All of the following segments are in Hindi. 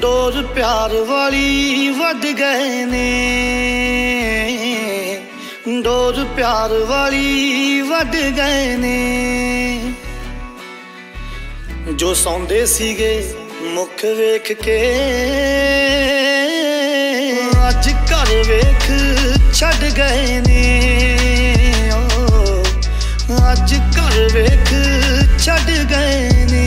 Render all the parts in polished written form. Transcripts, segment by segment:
डोर प्यार वाली वध गए ने, डोर प्यार वाली वध गए ने। जो सौंदे सीगे मुख वेख के अज घर वेख छड़ गए ने, अज घर वेख छड़ गए ने।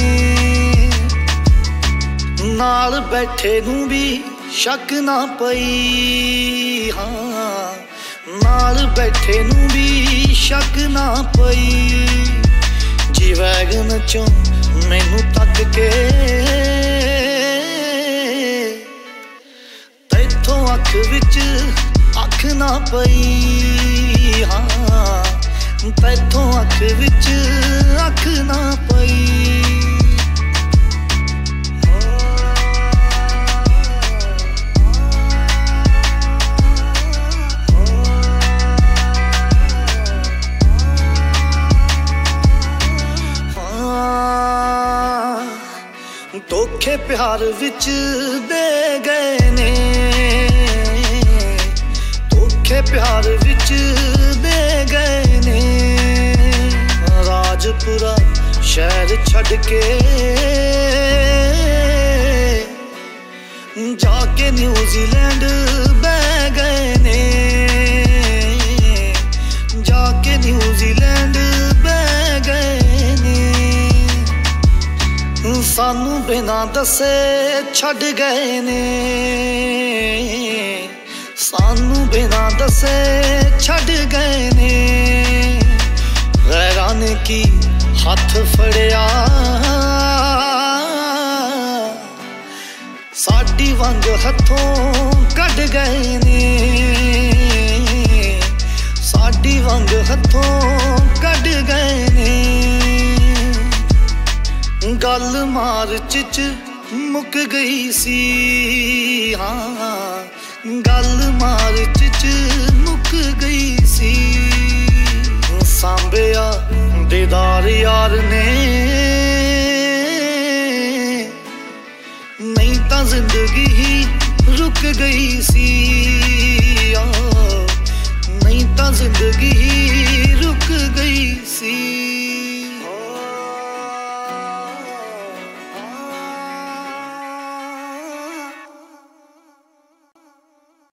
नाल बैठे नूं भी शक ना पई, हाँ नाल बैठे नूं भी शक ना पई। जी वैगन चों मैनू तक के तैथों अख विच अख ना पई, हाँ तैथों अख विच अख ना पई। धोखे प्यार विच दे गए ने, धोखे प्यार विच दे गए ने। राजपुरा शहर छड़ के जाके न्यूजीलैंड बह गए ने, जाके न्यूजीलैंड बह गए ने। सानू बिना दसे छड़ गए ने, सानू बिना दसे छड़ गए ने। गैरां ने की हथ फड़िया साडी वंग हथों कढ़ गए ने, साडी वंग हथों कढ़ गए ने। गल मार्च च मुक गई सी, हाँ गल मार्च च मुक गई सी। सांभिया दीदार यार ने, नहीं तां जिंदगी ही रुक गई सी, नहीं तां जिंदगी ही रुक गई सी।